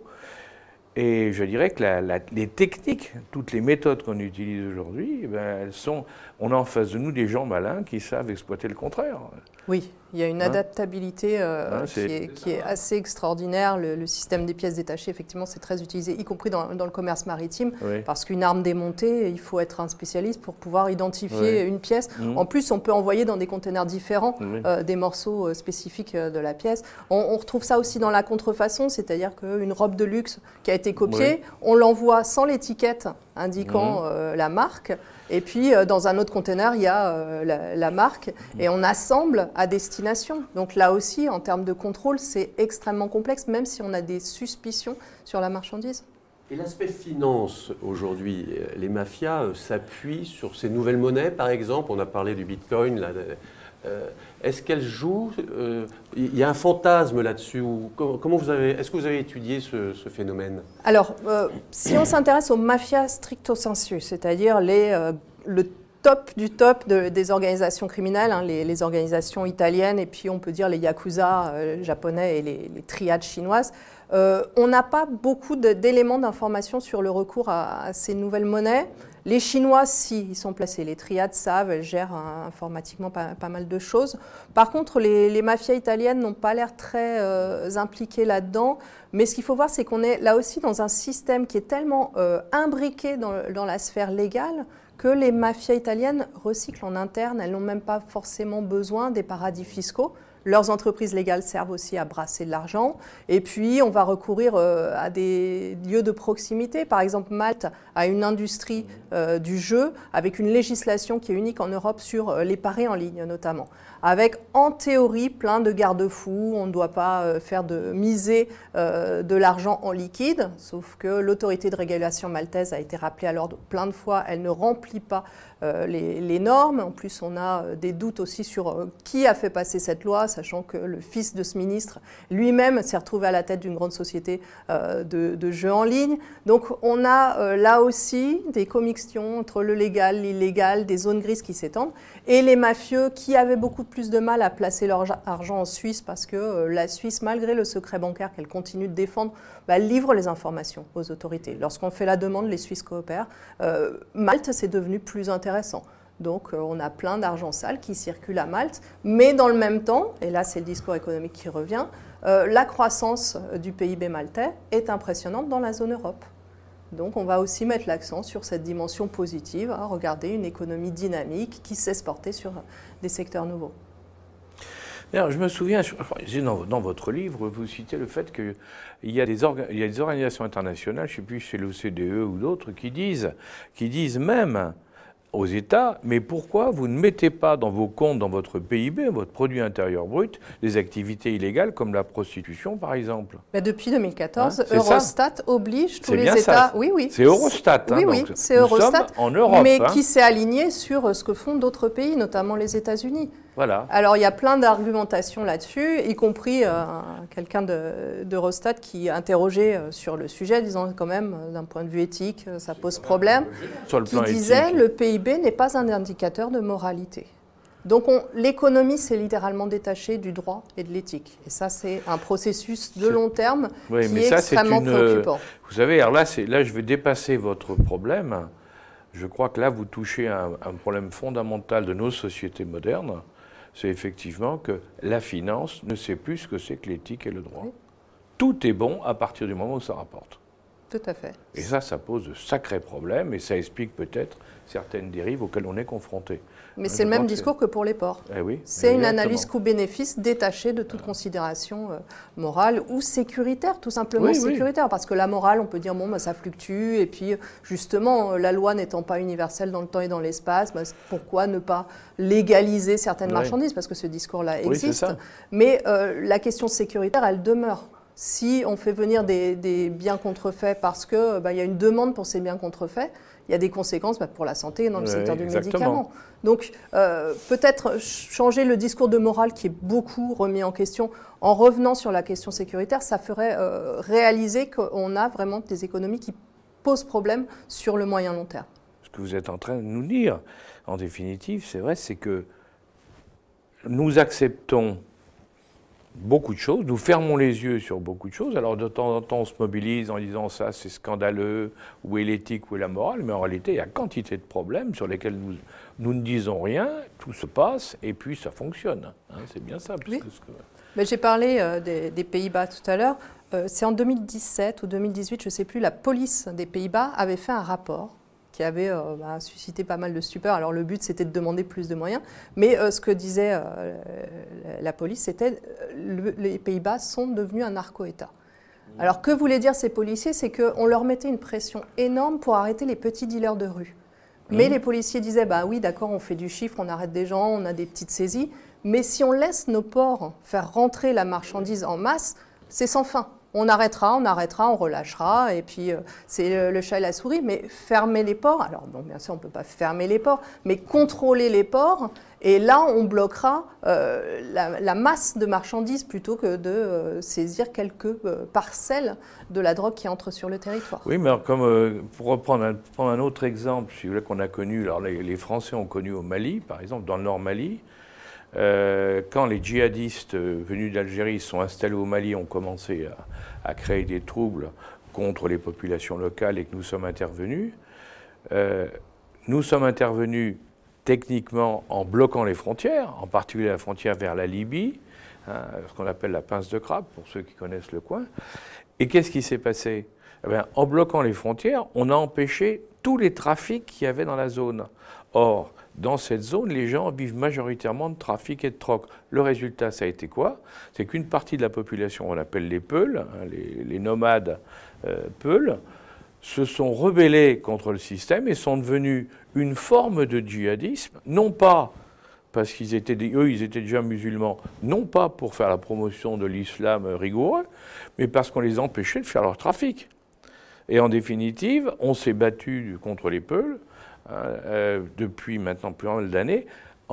Speaker 2: Et je dirais que la, la, les techniques, toutes les méthodes qu'on utilise aujourd'hui, eh ben, elles sont, on a en face de nous des gens malins qui savent exploiter le contraire.
Speaker 4: Oui, il y a une hein adaptabilité euh, hein, qui, est, qui est assez extraordinaire. Le, le système des pièces détachées, effectivement, c'est très utilisé, y compris dans, dans le commerce maritime, oui. Parce qu'une arme démontée, il faut être un spécialiste pour pouvoir identifier oui. une pièce. Mmh. En plus, on peut envoyer dans des conteneurs différents oui. euh, des morceaux spécifiques de la pièce. On, on retrouve ça aussi dans la contrefaçon, c'est-à-dire qu'une robe de luxe qui a été copiée, oui. on l'envoie sans l'étiquette indiquant mmh. euh, la marque. Et puis, euh, dans un autre conteneur, il y a euh, la, la marque et on assemble à destination. Donc là aussi, en termes de contrôle, c'est extrêmement complexe, même si on a des suspicions sur la marchandise.
Speaker 1: Et l'aspect finance, aujourd'hui, les mafias s'appuient sur ces nouvelles monnaies, par exemple. On a parlé du Bitcoin. Là, euh, est-ce qu'elles jouent euh, il y a un fantasme là-dessus ou comment vous avez, est-ce que vous avez étudié ce, ce phénomène?
Speaker 4: Alors, euh, si on s'intéresse aux mafias stricto sensu, c'est-à-dire les, euh, le top du top de, des organisations criminelles, hein, les, les organisations italiennes et puis on peut dire les yakuza euh, japonais et les, les triades chinoises, euh, on n'a pas beaucoup de, d'éléments d'information sur le recours à, à ces nouvelles monnaies. Les Chinois, si, ils sont placés. Les triades savent, elles gèrent hein, informatiquement pas, pas mal de choses. Par contre, les, les mafias italiennes n'ont pas l'air très euh, impliquées là-dedans. Mais ce qu'il faut voir, c'est qu'on est là aussi dans un système qui est tellement euh, imbriqué dans, dans la sphère légale que les mafias italiennes recyclent en interne. Elles n'ont même pas forcément besoin des paradis fiscaux. Leurs entreprises légales servent aussi à brasser de l'argent. Et puis, on va recourir euh, à des lieux de proximité. Par exemple, Malte a une industrie euh, du jeu avec une législation qui est unique en Europe sur euh, les paris en ligne notamment. Avec, en théorie, plein de garde-fous. On ne doit pas euh, faire de miser euh, de l'argent en liquide. Sauf que l'autorité de régulation maltaise a été rappelée à l'ordre plein de fois. Elle ne remplit pas euh, les, les normes. En plus, on a euh, des doutes aussi sur euh, qui a fait passer cette loi, sachant que le fils de ce ministre lui-même s'est retrouvé à la tête d'une grande société euh, de, de jeux en ligne. Donc on a euh, là aussi des commixtions entre le légal, l'illégal, des zones grises qui s'étendent, et les mafieux qui avaient beaucoup plus de mal à placer leur argent en Suisse parce que euh, la Suisse, malgré le secret bancaire qu'elle continue de défendre, bah, livre les informations aux autorités. Lorsqu'on fait la demande, les Suisses coopèrent. Euh, Malte, c'est devenu plus intéressant. Donc euh, on a plein d'argent sale qui circule à Malte, mais dans le même temps, et là c'est le discours économique qui revient, euh, la croissance du P I B maltais est impressionnante dans la zone Europe. Donc on va aussi mettre l'accent sur cette dimension positive, hein, regarder une économie dynamique qui sait se porter sur des secteurs nouveaux.
Speaker 2: Alors, je me souviens, dans, dans votre livre, vous citez le fait qu'il y a des, orga, il y a des organisations internationales, je ne sais plus chez l'O C D E ou d'autres, qui disent, qui disent même aux États, mais pourquoi vous ne mettez pas dans vos comptes, dans votre P I B, votre produit intérieur brut, des activités illégales comme la prostitution, par exemple?
Speaker 4: Mais depuis deux mille quatorze, hein, Eurostat ça oblige tous
Speaker 2: c'est
Speaker 4: les États.
Speaker 2: Ça.
Speaker 4: Oui, oui.
Speaker 2: C'est Eurostat.
Speaker 4: Oui,
Speaker 2: hein,
Speaker 4: oui,
Speaker 2: donc
Speaker 4: c'est Eurostat.
Speaker 2: En Europe,
Speaker 4: mais
Speaker 2: hein.
Speaker 4: qui s'est aligné sur ce que font d'autres pays, notamment les États-Unis.
Speaker 2: Voilà.
Speaker 4: Alors, il y a plein d'argumentations là-dessus, y compris euh, quelqu'un d'Eurostat de, qui interrogeait euh, sur le sujet, disant quand même, euh, d'un point de vue éthique, euh, ça pose problème,
Speaker 2: sur le
Speaker 4: qui
Speaker 2: plan
Speaker 4: disait
Speaker 2: éthique.
Speaker 4: Le P I B n'est pas un indicateur de moralité. Donc, l'économie s'est littéralement détachée du droit et de l'éthique. Et ça, c'est un processus de long terme
Speaker 2: oui,
Speaker 4: qui
Speaker 2: mais
Speaker 4: est
Speaker 2: ça,
Speaker 4: extrêmement
Speaker 2: une,
Speaker 4: préoccupant.
Speaker 2: Vous savez, alors là, là, je vais dépasser votre problème. Je crois que là, vous touchez à un, un problème fondamental de nos sociétés modernes. C'est effectivement que la finance ne sait plus ce que c'est que l'éthique et le droit. Oui. Tout est bon à partir du moment où ça rapporte.
Speaker 4: Tout à fait.
Speaker 2: Et ça, ça pose de sacrés problèmes et ça explique peut-être certaines dérives auxquelles on est confronté.
Speaker 4: Mais c'est le même discours que pour les ports.
Speaker 2: Eh oui,
Speaker 4: c'est une analyse coût-bénéfice détachée de toute considération euh, morale ou sécuritaire, tout simplement
Speaker 2: oui,
Speaker 4: sécuritaire.
Speaker 2: Oui.
Speaker 4: Parce que la morale, on peut dire, bon, bah, ça fluctue. Et puis, justement, la loi n'étant pas universelle dans le temps et dans l'espace, bah, pourquoi ne pas légaliser certaines oui. marchandises? Parce que ce discours-là existe.
Speaker 2: Oui,
Speaker 4: Mais euh, la question sécuritaire, elle demeure. Si on fait venir des, des biens contrefaits parce qu'il bah, y a une demande pour ces biens contrefaits, il y a des conséquences bah, pour la santé dans le oui, secteur du exactement. médicament. Donc euh, peut-être changer le discours de morale qui est beaucoup remis en question en revenant sur la question sécuritaire, ça ferait euh, réaliser qu'on a vraiment des économies qui posent problème sur le moyen long terme.
Speaker 2: Ce que vous êtes en train de nous dire, en définitive, c'est vrai, c'est que nous acceptons beaucoup de choses, nous fermons les yeux sur beaucoup de choses, alors de temps en temps on se mobilise en disant ça c'est scandaleux, où est l'éthique, où est la morale, mais en réalité il y a quantité de problèmes sur lesquels nous, nous ne disons rien, tout se passe et puis ça fonctionne, hein, c'est bien ça.
Speaker 4: Oui.
Speaker 2: Que ce que...
Speaker 4: Mais j'ai parlé euh, des, des Pays-Bas tout à l'heure, euh, c'est en deux mille dix-sept ou deux mille dix-huit, je ne sais plus, la police des Pays-Bas avait fait un rapport qui avait euh, bah, suscité pas mal de stupeur. Alors le but, c'était de demander plus de moyens. Mais euh, ce que disait euh, la police, c'était que les Pays-Bas sont devenus un narco-État. Mmh. Alors que voulaient dire ces policiers? C'est qu'on leur mettait une pression énorme pour arrêter les petits dealers de rue. Mmh. Mais les policiers disaient, bah oui, d'accord, on fait du chiffre, on arrête des gens, on a des petites saisies. Mais si on laisse nos ports faire rentrer la marchandise en masse, c'est sans fin. On arrêtera, on arrêtera, on relâchera, et puis euh, c'est le, le chat et la souris. Mais fermer les ports, alors bon, bien sûr, on ne peut pas fermer les ports, mais contrôler les ports, et là, on bloquera euh, la, la masse de marchandises plutôt que de euh, saisir quelques euh, parcelles de la drogue qui entre sur le territoire.
Speaker 2: Oui, mais alors, comme, euh, pour reprendre un, prendre un autre exemple, si vous voulez, qu'on a connu, alors les, les Français ont connu au Mali, par exemple, dans le Nord Mali, Euh, quand les djihadistes euh, venus d'Algérie sont installés au Mali, ont commencé à, à créer des troubles contre les populations locales et que nous sommes intervenus, euh, nous sommes intervenus techniquement en bloquant les frontières, en particulier la frontière vers la Libye, hein, ce qu'on appelle la pince de crabe, pour ceux qui connaissent le coin. Et qu'est-ce qui s'est passé? Eh bien, en bloquant les frontières, on a empêché tous les trafics qu'il y avait dans la zone. Or, dans cette zone, les gens vivent majoritairement de trafic et de troc. Le résultat, ça a été quoi? C'est qu'une partie de la population, on appelle les Peuls, hein, les, les nomades euh, Peuls, se sont rebellés contre le système et sont devenus une forme de djihadisme, non pas parce qu'ils étaient, eux, ils étaient déjà musulmans, non pas pour faire la promotion de l'islam rigoureux, mais parce qu'on les empêchait de faire leur trafic. Et en définitive, on s'est battu contre les Peuls, Euh, depuis maintenant plus d'un d'années,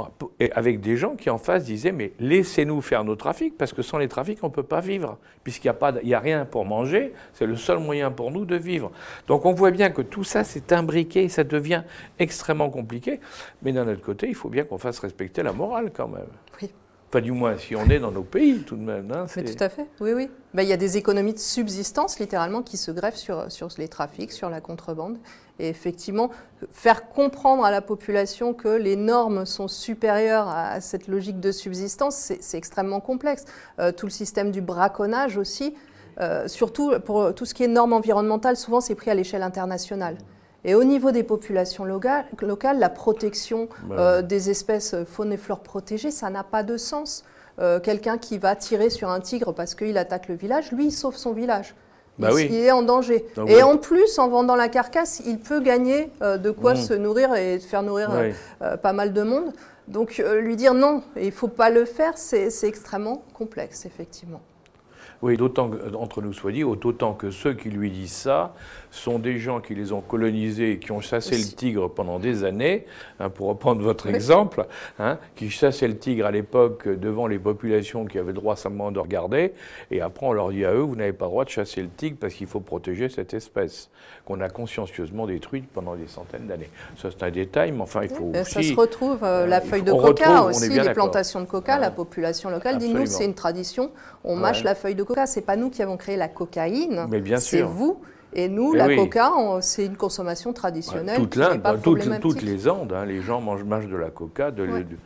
Speaker 2: avec des gens qui en face disaient mais laissez-nous faire nos trafics parce que sans les trafics on ne peut pas vivre puisqu'il n'y a, pas, il n'y a rien pour manger, c'est le seul moyen pour nous de vivre. Donc on voit bien que tout ça c'est imbriqué, ça devient extrêmement compliqué, mais d'un autre côté il faut bien qu'on fasse respecter la morale quand même.
Speaker 4: Oui.
Speaker 2: Enfin, du moins, si on est dans nos pays, tout de même. Hein,
Speaker 4: Mais tout à fait, oui, oui. Ben, il y a des économies de subsistance, littéralement, qui se greffent sur, sur les trafics, sur la contrebande. Et effectivement, faire comprendre à la population que les normes sont supérieures à cette logique de subsistance, c'est, c'est extrêmement complexe. Euh, tout le système du braconnage aussi, euh, surtout pour tout ce qui est normes environnementales, souvent c'est pris à l'échelle internationale. Et au niveau des populations locales, locales la protection euh, des espèces faune et flore protégées, ça n'a pas de sens. Euh, quelqu'un qui va tirer sur un tigre parce qu'il attaque le village, lui, il sauve son village.
Speaker 2: Bah
Speaker 4: il,
Speaker 2: oui.
Speaker 4: il est en danger.
Speaker 2: Donc
Speaker 4: et
Speaker 2: oui.
Speaker 4: en plus, en vendant la carcasse, il peut gagner euh, de quoi
Speaker 2: mmh.
Speaker 4: se nourrir et faire nourrir
Speaker 2: oui.
Speaker 4: euh, euh, pas mal de monde. Donc euh, lui dire non, il ne faut pas le faire, c'est, c'est extrêmement complexe, effectivement.
Speaker 2: Oui, d'autant que, entre nous soit dit, d'autant que ceux qui lui disent ça sont des gens qui les ont colonisés, qui ont chassé Aussi. le tigre pendant des années, hein, pour reprendre votre oui. exemple, hein, qui chassaient le tigre à l'époque devant les populations qui avaient le droit simplement de regarder, et après on leur dit à eux, vous n'avez pas le droit de chasser le tigre parce qu'il faut protéger cette espèce, qu'on a consciencieusement détruite pendant des centaines d'années. Ça c'est un détail, mais enfin il faut
Speaker 4: oui,
Speaker 2: aussi...
Speaker 4: Ça se retrouve, euh, la feuille de
Speaker 2: on
Speaker 4: coca
Speaker 2: retrouve,
Speaker 4: aussi, les d'accord. plantations de coca, ouais. la population locale dit nous c'est une tradition, on ouais. mâche la feuille de coca. C'est pas nous qui avons créé la cocaïne,
Speaker 2: mais bien
Speaker 4: c'est
Speaker 2: sûr.
Speaker 4: vous. Et nous,
Speaker 2: et
Speaker 4: la
Speaker 2: oui.
Speaker 4: coca, on, c'est une consommation traditionnelle.
Speaker 2: Ouais, toute l'Inde, toutes, toutes les Andes, hein, les gens mangent, mangent de la coca, de,
Speaker 4: ouais.
Speaker 2: de,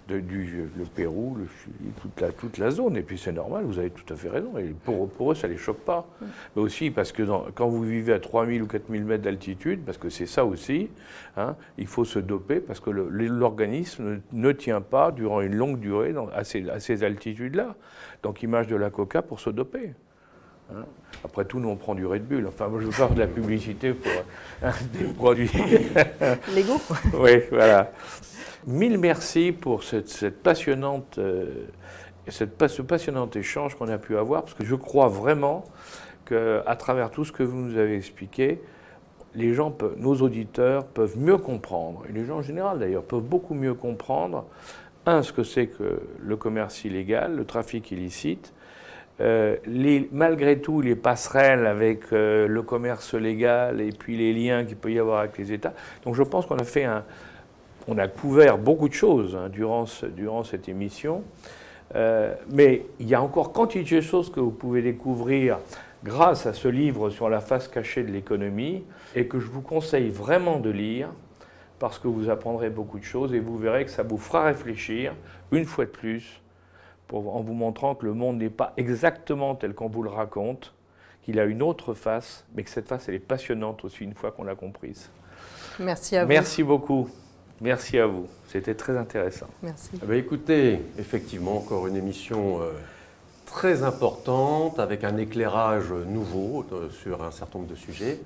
Speaker 2: de, du le Pérou, le Chili, toute la, toute la zone. Et puis c'est normal, vous avez tout à fait raison. Et pour, pour eux, ça ne les choque pas. Mm. Mais aussi parce que dans, quand vous vivez à trois mille ou quatre mille mètres d'altitude, parce que c'est ça aussi, hein, il faut se doper parce que le, l'organisme ne, ne tient pas durant une longue durée dans, à ces, à ces altitudes-là. Donc il mâche de la coca pour se doper. Hein. Après tout, nous on prend du Red Bull. Enfin, moi je veux faire de la publicité pour hein, des produits.
Speaker 4: Lego.
Speaker 2: Oui, voilà. Mille merci pour cette, cette passionnante, euh, cette, ce passionnant échange qu'on a pu avoir, parce que je crois vraiment qu'à travers tout ce que vous nous avez expliqué, les gens peuvent, nos auditeurs peuvent mieux comprendre, et les gens en général d'ailleurs peuvent beaucoup mieux comprendre, un, ce que c'est que le commerce illégal, le trafic illicite, Euh, les, malgré tout, les passerelles avec euh, le commerce légal et puis les liens qu'il peut y avoir avec les États. Donc je pense qu'on a fait un, on a couvert beaucoup de choses hein, durant, ce, durant cette émission. Euh, mais il y a encore quantité de choses que vous pouvez découvrir grâce à ce livre sur la face cachée de l'économie et que je vous conseille vraiment de lire parce que vous apprendrez beaucoup de choses et vous verrez que ça vous fera réfléchir une fois de plus. Pour, en vous montrant que le monde n'est pas exactement tel qu'on vous le raconte, qu'il a une autre face, mais que cette face, elle est passionnante aussi une fois qu'on l'a comprise.
Speaker 4: Merci à vous.
Speaker 2: Merci beaucoup. Merci à vous. C'était très intéressant.
Speaker 4: Merci.
Speaker 1: Eh bien, écoutez, effectivement, encore une émission euh, très importante, avec un éclairage nouveau euh, sur un certain nombre de sujets.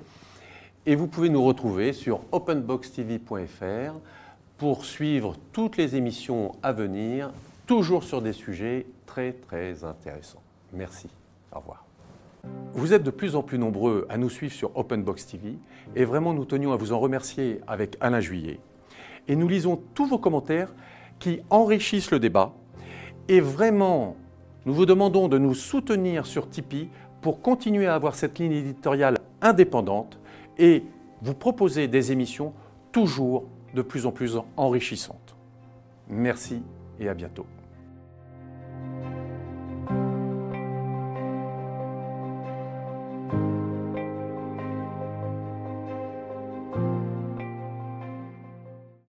Speaker 1: Et vous pouvez nous retrouver sur open box t v point f r pour suivre toutes les émissions à venir, toujours sur des sujets très très intéressants. Merci. Au revoir. Vous êtes de plus en plus nombreux à nous suivre sur Open Box T V et vraiment nous tenions à vous en remercier avec Alain Juillet. Et nous lisons tous vos commentaires qui enrichissent le débat et vraiment nous vous demandons de nous soutenir sur Tipeee pour continuer à avoir cette ligne éditoriale indépendante et vous proposer des émissions toujours de plus en plus enrichissantes. Merci et à bientôt.